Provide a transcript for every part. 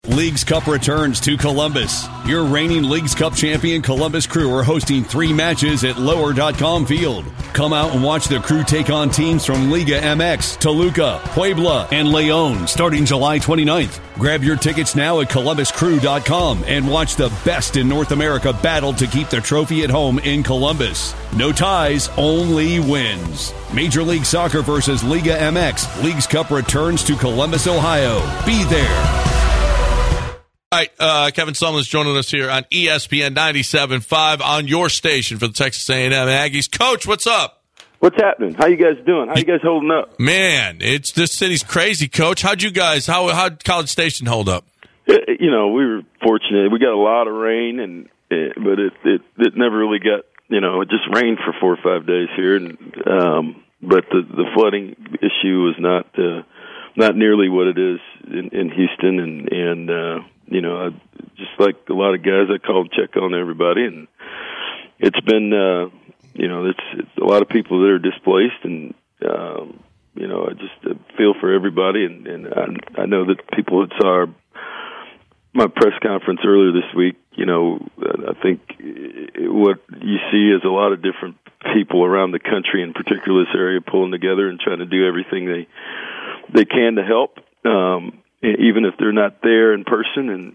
Leagues Cup returns to Columbus. Your reigning Leagues Cup champion Columbus Crew are hosting 3 matches at Lower.com Field. Come out and watch the Crew take on teams from Liga MX, Toluca, Puebla, and Leon starting July 29th. Grab your tickets now at ColumbusCrew.com and watch the best in North America battle to keep the trophy at home in Columbus. No ties, only wins. Major League Soccer versus Liga MX. Leagues Cup returns to Columbus, Ohio. Be there. All right, Kevin Sumlin's joining us here on ESPN 97.5 on your station for the Texas A&M Aggies. Coach, what's up? What's happening? How you guys doing? How you guys holding up? Man, this city's crazy, Coach. How'd College Station hold up? We were fortunate. We got a lot of rain, but it never really got. It just rained for 4 or 5 days here, and but the flooding issue was not nearly what it is in Houston, and just like a lot of guys, I called check on everybody, and it's been it's a lot of people that are displaced, and I just feel for everybody, and I know that people that saw my press conference earlier this week, I think what you see is a lot of different people around the country, in particular this area, pulling together and trying to do everything they can to help, even if they're not there in person.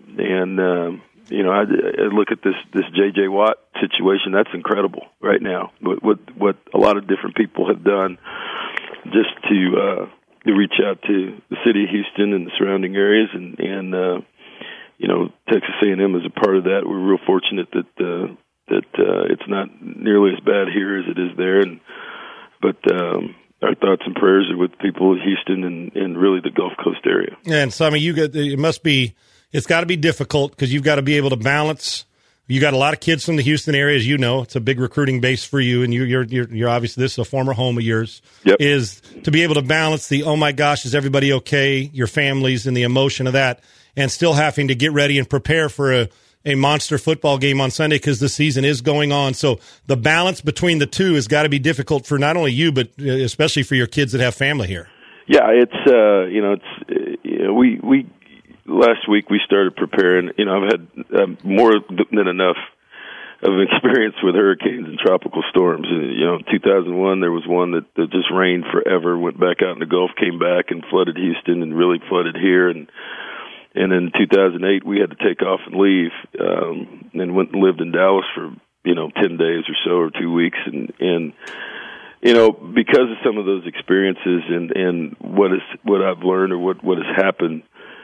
I look at this J.J. Watt situation. That's incredible right now. What a lot of different people have done just to reach out to the city of Houston and the surrounding areas, and Texas A&M is a part of that. We're real fortunate that it's not nearly as bad here as it is there, but our thoughts and prayers are with people in Houston and really the Gulf Coast area. And so, it's got to be difficult because you've got to be able to balance. You got a lot of kids from the Houston area, as you know. It's a big recruiting base for you, and you're obviously, this is a former home of yours. Yep. Is to be able to balance the, oh my gosh, is everybody okay, your families, and the emotion of that, and still having to get ready and prepare for a monster football game on Sunday because the season is going on. So the balance between the two has got to be difficult for not only you, but especially for your kids that have family here. Yeah, we last week we started preparing. I've had more than enough of experience with hurricanes and tropical storms. In 2001, there was one that just rained forever, went back out in the Gulf, came back and flooded Houston and really flooded here. And in 2008, we had to take off and leave, and went and lived in Dallas for 10 days or so, or 2 weeks, and because of some of those experiences and what I've learned or what has happened,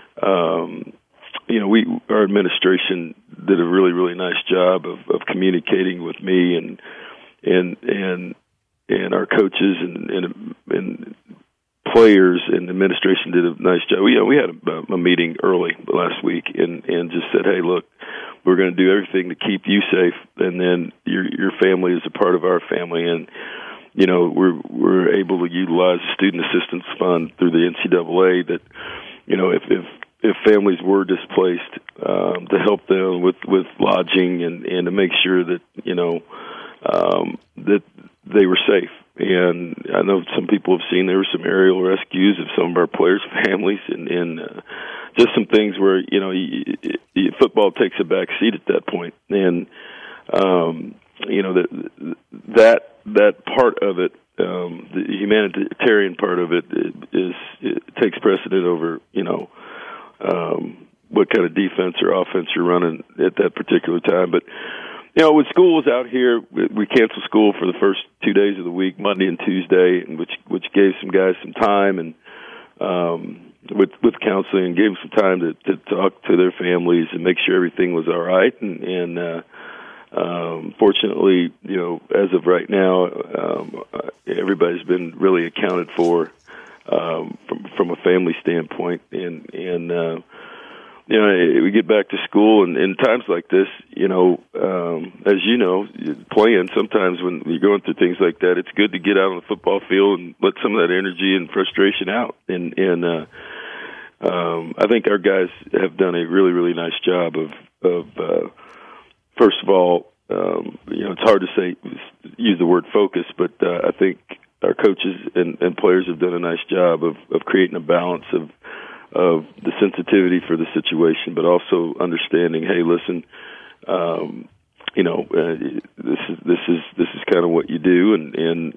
our administration did a really, really nice job of communicating with me and our coaches and players, and the administration did a nice job. We had a meeting early last week and just said, hey, look, we're going to do everything to keep you safe, and then your family is a part of our family, and we're able to utilize the Student Assistance Fund through the NCAA that if families were displaced, to help them with lodging and to make sure that that they were safe. And I know some people have seen there were some aerial rescues of some of our players' families, and just some things where football takes a back seat at that point. And that part of it, the humanitarian part of it, it takes precedent over what kind of defense or offense you're running at that particular time. But when school was out here, we canceled school for the first 2 days of the week, Monday and Tuesday, which gave some guys some time and with counseling, and gave them some time to talk to their families and make sure everything was all right. And fortunately, as of right now, everybody's been really accounted for from a family standpoint, and we get back to school, and in times like this, as you know, playing, sometimes when you're going through things like that, it's good to get out on the football field and let some of that energy and frustration out. And I think our guys have done a really, really nice job of first of all, it's hard to use the word focus, but I think our coaches and players have done a nice job of creating a balance of the sensitivity for the situation, but also understanding, hey, listen, this is kind of what you do, and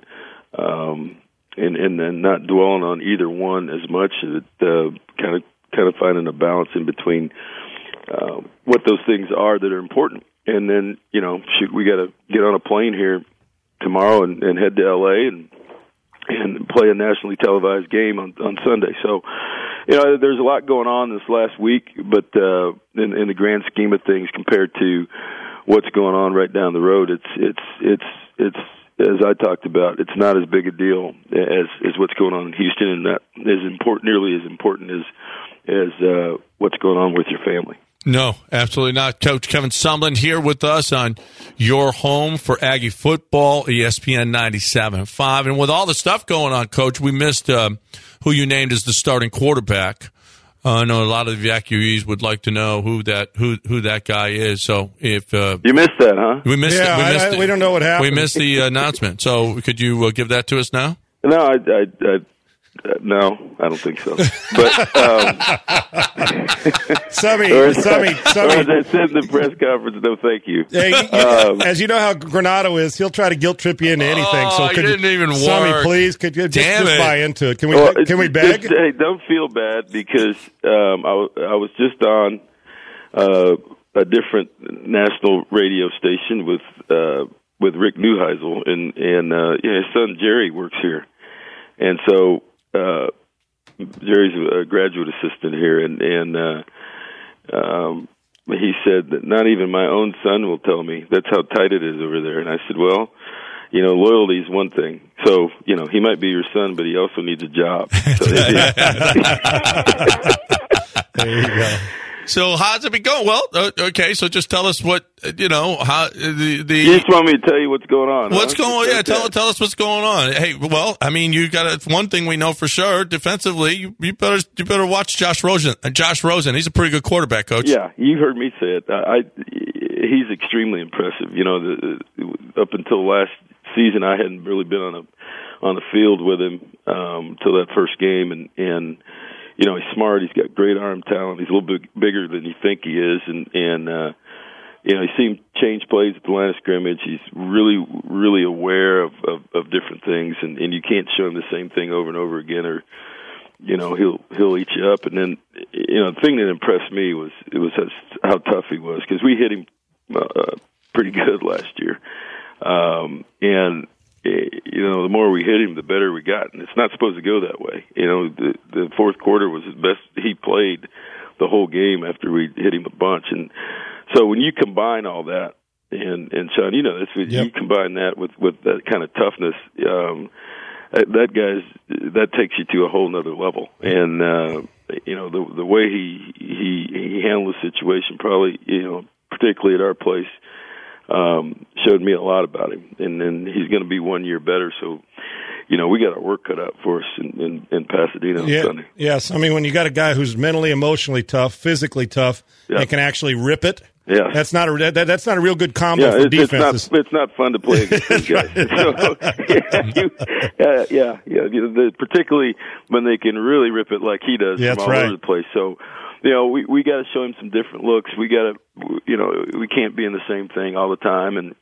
then not dwelling on either one as much. Kind of finding a balance in between what those things are that are important, and then we got to get on a plane here tomorrow and head to LA and play a nationally televised game on Sunday. So, there's a lot going on this last week, but in the grand scheme of things, compared to what's going on right down the road, it's as I talked about, it's not as big a deal as what's going on in Houston, and that is nearly as important as what's going on with your family. No, absolutely not. Coach Kevin Sumlin here with us on your home for Aggie football, ESPN 97.5. And with all the stuff going on, Coach, we missed who you named as the starting quarterback. I know a lot of the Aggies would like to know who that guy is. So if you missed that, huh? We missed it. We don't know what happened. We missed the announcement. So could you give that to us now? No, no, I don't think so. But Sammy. As I said in the press conference, no, thank you. Hey, as you know how Granado is, he'll try to guilt trip you into anything. So it didn't even work. Sammy, please, could you just buy into it? Can we beg? Hey, don't feel bad because I was just on a different national radio station with Rick Neuheisel, and his son Jerry works here, and so. Jerry's a graduate assistant here, and he said that not even my own son will tell me that's how tight it is over there. And I said, well, loyalty is one thing. So, he might be your son, but he also needs a job. So there you go. So how's it been going? Well, okay. So just tell us what how the. You just want me to tell you what's going on? What's going on? Yeah, tell us what's going on. Hey, well, I mean, you got one thing we know for sure. Defensively, you better watch Josh Rosen. He's a pretty good quarterback, Coach. Yeah, you heard me say it. He's extremely impressive. Up until last season, I hadn't really been on the field with him till that first game, and. He's smart. He's got great arm talent. He's a little bit bigger than you think he is, and he's seen change plays at the line of scrimmage. He's really, really aware of different things, and you can't show him the same thing over and over again, or he'll eat you up. And then the thing that impressed me was how tough he was, because we hit him pretty good last year, and. The more we hit him, the better we got, and it's not supposed to go that way. The fourth quarter was his best he played the whole game after we hit him a bunch, and so when you combine all that, and Sean, you combine that with that kind of toughness, that takes you to a whole nother level, and the way he handled the situation, probably particularly at our place. Showed me a lot about him, and then he's going to be 1 year better. So, we got our work cut out for us in Pasadena on Sunday. Yes, I mean when you got a guy who's mentally, emotionally tough, physically tough, and can actually rip it. Yeah, that's not a real good combo for defenses. It's not fun to play against those guys. Particularly when they can really rip it like he does from all over the place. So. We got to show him some different looks. We got to, we can't be in the same thing all the time,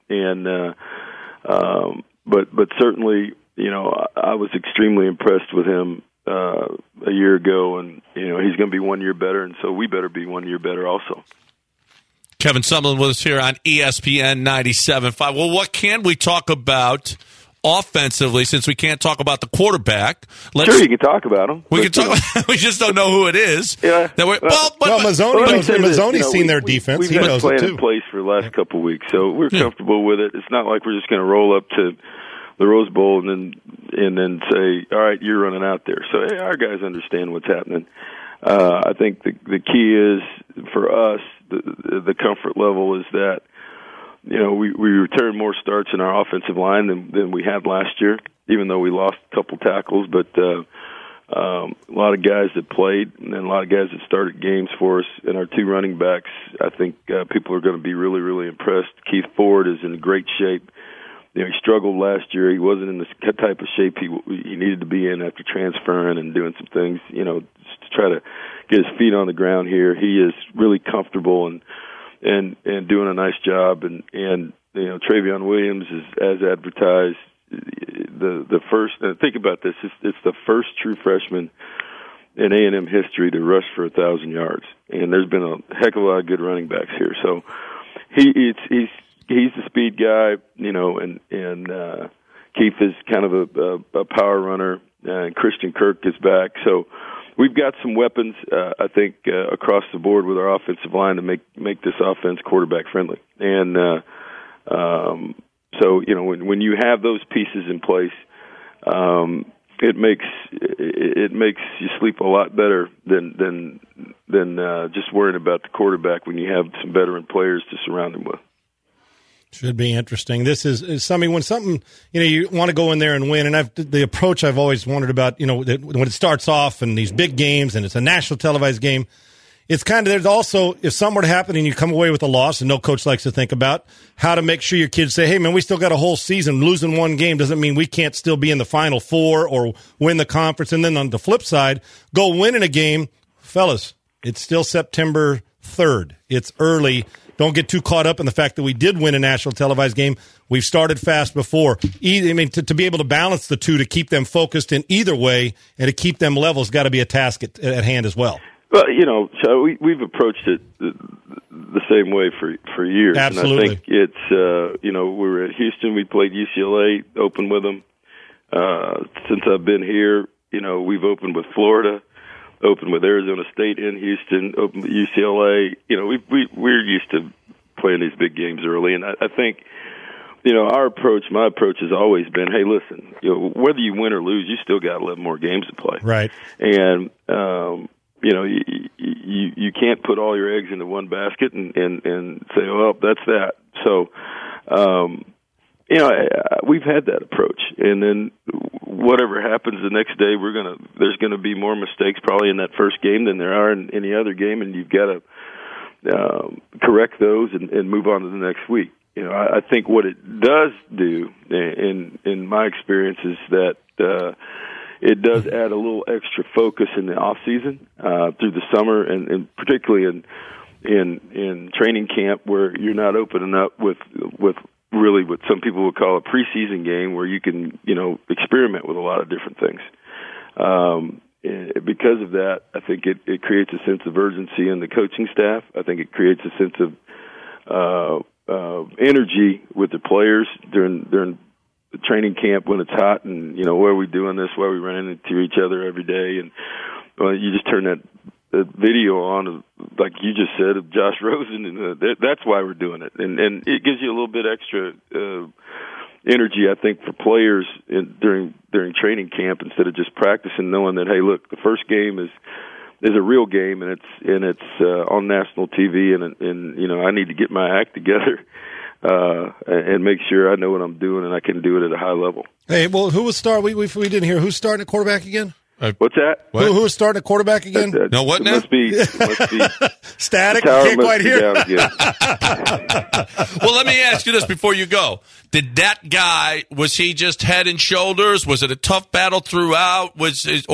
but certainly, I was extremely impressed with him a year ago, and he's going to be 1 year better, and so we better be 1 year better also. Kevin Sumlin with us here on ESPN 97.5. Well, what can we talk about? Offensively, since we can't talk about the quarterback, sure you can talk about him. We can talk. We just don't know who it is. Yeah. Mazzoni's seen their defense. We've been playing in place for the last couple of weeks, so we're comfortable with it. It's not like we're just going to roll up to the Rose Bowl and then say, "All right, you're running out there." So our guys understand what's happening. I think the key is for us the comfort level is that. We returned more starts in our offensive line than we had last year, even though we lost a couple tackles. But a lot of guys that played and then a lot of guys that started games for us. And our two running backs, I think people are going to be really, really impressed. Keith Ford is in great shape. He struggled last year. He wasn't in the type of shape he needed to be in after transferring and doing some things, try to get his feet on the ground here. He is really comfortable and doing a nice job. And Travion Williams is as advertised. The first, and think about this, it's the first true freshman in A&M history to rush for 1,000 yards. And there's been a heck of a lot of good running backs here. So he's the speed guy, and Keith is kind of a power runner, and Christian Kirk is back. So we've got some weapons, I think, across the board with our offensive line to make this offense quarterback friendly. And so when you have those pieces in place, it makes you sleep a lot better than just worrying about the quarterback when you have some veteran players to surround him with. Should be interesting. This is something when something, you want to go in there and win. And the approach I've always wondered about, when it starts off and these big games and it's a national televised game, it's kind of, there's also, if something were to happen and you come away with a loss, and no coach likes to think about how to make sure your kids say, hey, man, we still got a whole season. Losing one game doesn't mean we can't still be in the Final Four or win the conference. And then on the flip side, go winning a game. Fellas, it's still September 3rd. It's early. Don't get too caught up in the fact that we did win a national televised game. We've started fast before. To be able to balance the two, to keep them focused in either way and to keep them level has got to be a task at hand as well. Well, so we've approached it the same way for years. Absolutely. And I think it's, we were at Houston. We played UCLA, opened with them. Since I've been here, we've opened with Florida, opened with Arizona State in Houston, opened with UCLA. We're used to playing these big games early. And I think, my approach has always been, hey, listen, whether you win or lose, you still got 11 more games to play. Right. And, you can't put all your eggs into one basket and say, well, that's that. So, we've had that approach, and then whatever happens the next day, there's gonna be more mistakes probably in that first game than there are in any other game, and you've got to correct those and move on to the next week. I think what it does do, in my experience, is that it does add a little extra focus in the off season through the summer, and particularly in training camp, where you're not opening up with really what some people would call a preseason game, where you can experiment with a lot of different things. Because of that, I think it creates a sense of urgency in the coaching staff. I think it creates a sense of energy with the players during the training camp when it's hot, and why are we doing this? Why are we running into each other every day? And you just turn that video on, like you just said, of Josh Rosen, and that's why we're doing it. And it gives you a little bit extra energy, I think, for players during training camp, instead of just practicing, knowing that, hey, look, the first game is a real game, and it's on national TV, and I need to get my act together. And make sure I know what I'm doing and I can do it at a high level. Hey, well, who was starting? We didn't hear who's starting at quarterback again. What's that? What? Who was starting at quarterback again? No, what now? Must be static. Can't quite hear. Well, let me ask you this before you go. Did that guy, was he just head and shoulders? Was it a tough battle throughout? Was it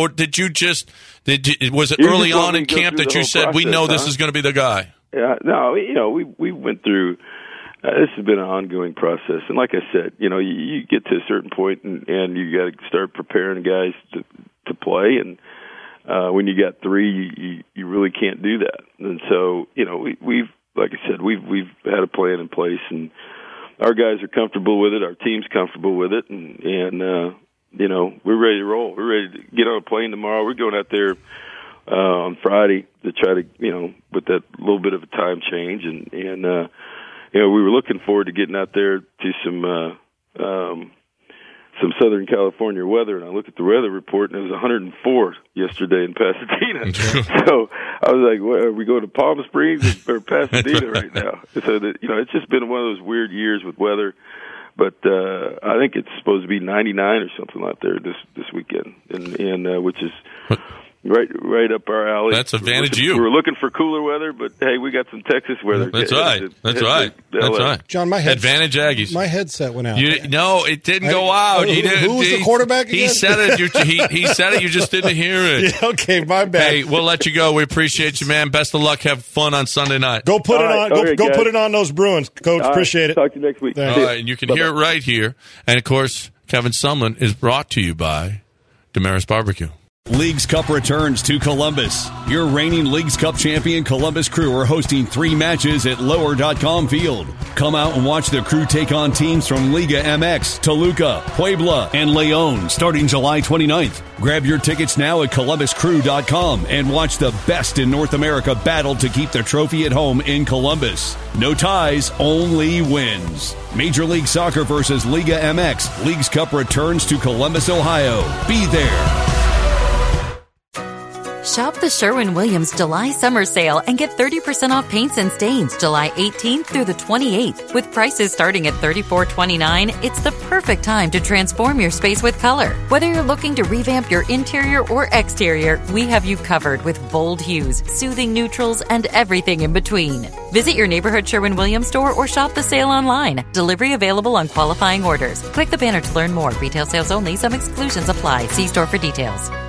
early on in camp that you said, we know this is going to be the guy? Yeah, no, we went through. This has been an ongoing process, and like I said, you get to a certain point, and you got to start preparing guys to play, and when you got three, you really can't do that. And so, we've like I said, we've had a plan in place, and our guys are comfortable with it. Our team's comfortable with it, and we're ready to roll. We're ready to get on a plane tomorrow. We're going out there on Friday to try to, with that little bit of a time change, and we were looking forward to getting out there to some Southern California weather, and I looked at the weather report, and it was 104 yesterday in Pasadena. So I was like, "What, are we going to Palm Springs or Pasadena right now?" So that it's just been one of those weird years with weather. But I think it's supposed to be 99 or something out there this weekend, and which is right up our alley. That's advantage you. We're looking for cooler weather, but hey, we got some Texas weather. That's right. That's right. John, advantage Aggies. My headset went out. No, it didn't go out. Who was the quarterback again? He said it. He said it. You just didn't hear it. Yeah, okay, my bad. Hey, we'll let you go. We appreciate you, man. Best of luck. Have fun on Sunday night. Go put it on. Go put it on those Bruins, Coach. Appreciate it. Talk to you next week. All right, and you can hear it right here. And of course, Kevin Sumlin is brought to you by Damaris Barbecue. Leagues Cup returns to Columbus. Your reigning Leagues Cup champion Columbus Crew are hosting 3 matches at Lower.com Field. Come out and watch the Crew take on teams from Liga MX, Toluca, Puebla, and León starting July 29th. Grab your tickets now at ColumbusCrew.com and watch the best in North America battle to keep the trophy at home in Columbus. No ties, only wins. Major League Soccer versus Liga MX. Leagues Cup returns to Columbus, Ohio. Be there. Shop the Sherwin-Williams July Summer Sale and get 30% off paints and stains July 18th through the 28th. With prices starting at $34.29, it's the perfect time to transform your space with color. Whether you're looking to revamp your interior or exterior, we have you covered with bold hues, soothing neutrals, and everything in between. Visit your neighborhood Sherwin-Williams store or shop the sale online. Delivery available on qualifying orders. Click the banner to learn more. Retail sales only. Some exclusions apply. See store for details.